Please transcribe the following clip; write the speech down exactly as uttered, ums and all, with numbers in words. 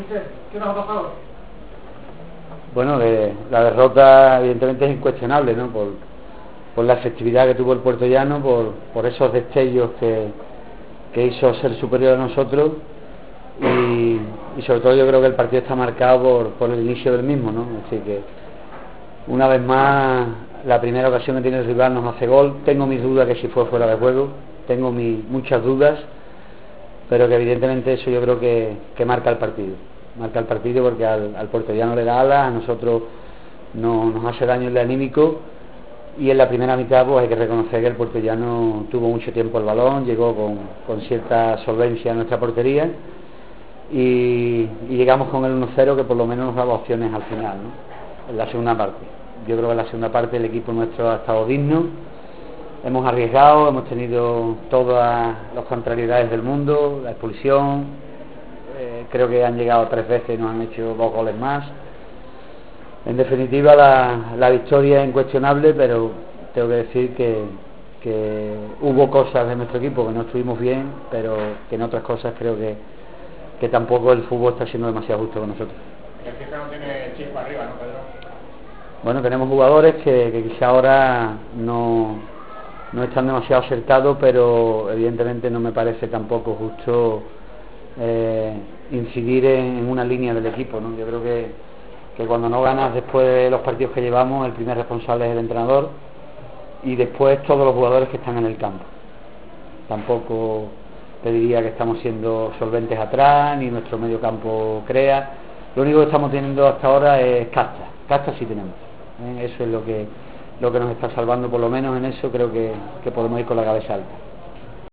¿Qué nos ha pasado? Bueno, de, la derrota evidentemente es incuestionable, ¿no? Por, por la efectividad que tuvo el puertollano, por, por esos destellos que, que hizo ser superior a nosotros y, y sobre todo yo creo que el partido está marcado por, por el inicio del mismo, ¿no? Así que una vez más la primera ocasión que tiene el rival nos hace gol. Tengo mis dudas que si fue fuera de juego, tengo mi, muchas dudas, pero que evidentemente eso yo creo que, que marca el partido. Marca el partido porque al, al puertollano le da alas, a nosotros no, nos hace daño en el anímico, y en la primera mitad pues hay que reconocer que el puertollano tuvo mucho tiempo el balón, llegó con, con cierta solvencia a nuestra portería y, y llegamos con el uno cero que por lo menos nos daba opciones al final, ¿no? En la segunda parte. Yo creo que en la segunda parte el equipo nuestro ha estado digno, hemos arriesgado, hemos tenido todas las contrariedades del mundo, la expulsión. Eh, creo que han llegado tres veces y nos han hecho dos goles más. En definitiva la, la victoria es incuestionable, pero tengo que decir que, que hubo cosas de nuestro equipo que no estuvimos bien, pero que en otras cosas creo que, que tampoco el fútbol está siendo demasiado justo con nosotros. El que no tiene chispa arriba, ¿no, Pedro? Bueno, tenemos jugadores que, que quizá ahora no, no están demasiado acertados, pero evidentemente no me parece tampoco justo Eh, incidir en, en una línea del equipo, ¿no? Yo creo que, que cuando no ganas después de los partidos que llevamos, el primer responsable es el entrenador y después todos los jugadores que están en el campo. Tampoco te diría que estamos siendo solventes atrás, ni nuestro medio campo crea. Lo único que estamos teniendo hasta ahora es casta. Casta sí tenemos, ¿eh? Eso es lo que, lo que nos está salvando, por lo menos en eso creo que, que podemos ir con la cabeza alta.